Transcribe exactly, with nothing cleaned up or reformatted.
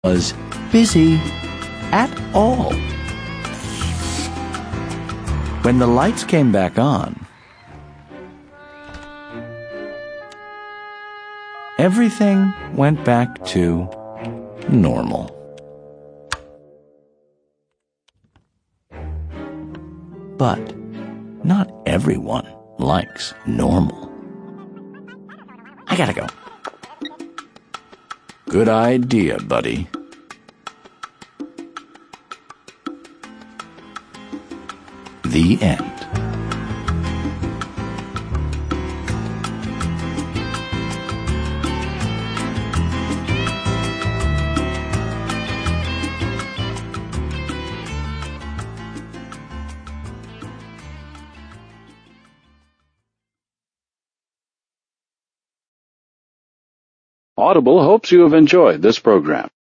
was busy at all. When the lights came back on, everything went back to normal. But not everyone likes normal. I gotta go. Good idea, buddy. The end. Audible hopes you have enjoyed this program.